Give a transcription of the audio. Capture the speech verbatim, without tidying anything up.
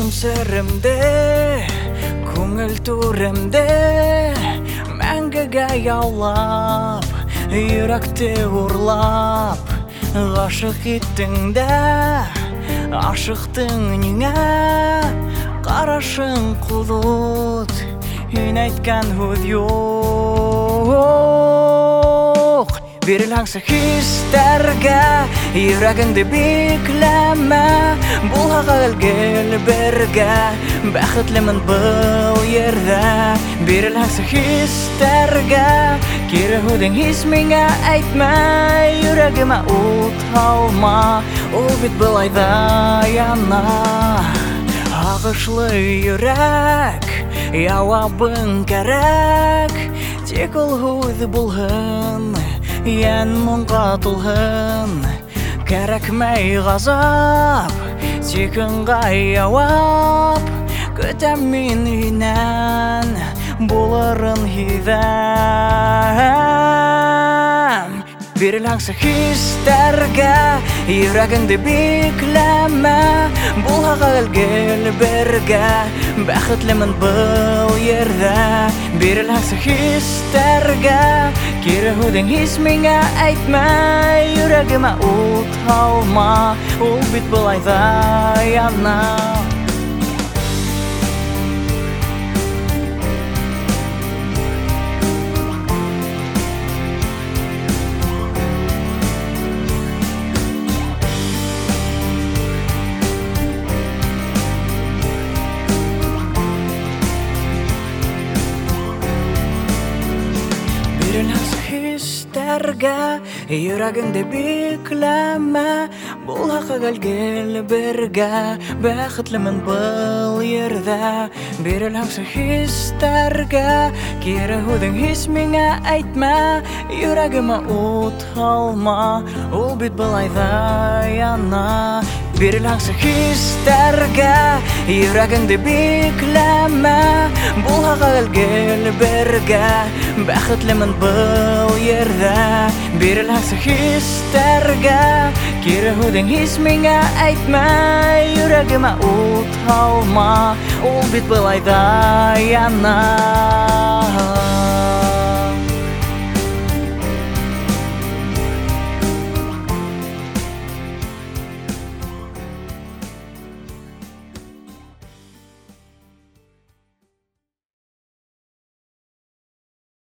Алтын сырымды, көңіл турымды мәңгіге яулап, үйректі ұрлап, ғашық еттің дә, ашықтың неңе, қарашың құлыт, үн айтқан өз жоқ. Беріліңсі хистерге, үйрегіңді бекләмә, бұл ғалгел бірге, бәхітлімін бұл ерді. Беріліңсі хистерге, керігудің исміңе әйтмә, үйрегіме ұт алма, ол бит бұлайда яна. Ағышлы үйрек, яуабың кәрек, тек ол ғуды бұлғын, Ян мұңға тұлғын, кәрәкмәй ғазап, текінға яуап, көтәм мен үйнән, боларын хидәм. Беріліңсі хистерге, үйрегіңді бекләмә, бұл ғалгел бірге, бәхітлімін бұл ерді. Беріліңсі хистерге, керігудің исміңе әйтмә, үйрегіме ұт алма, ол бит бұлайда яна. Беріліңсі хистерге, үйрегіңді бекләмә, бұл ғалгел бірге, бәхітлімін бұл ерді. Беріліңсі хистерге, керігудің исміңе әйтмә, үйрегіме ұт алма, ол бит бұлайда яна. Беріліңсі хистерге, үйрегіңді бекләмә, бұл ғалгел бірге, бәхітлімін бұл ерді. Беріліңсі хистерге, керігудің исміңе әйтмә, үйрегіме ұт алма, ол бит бұлайда яна.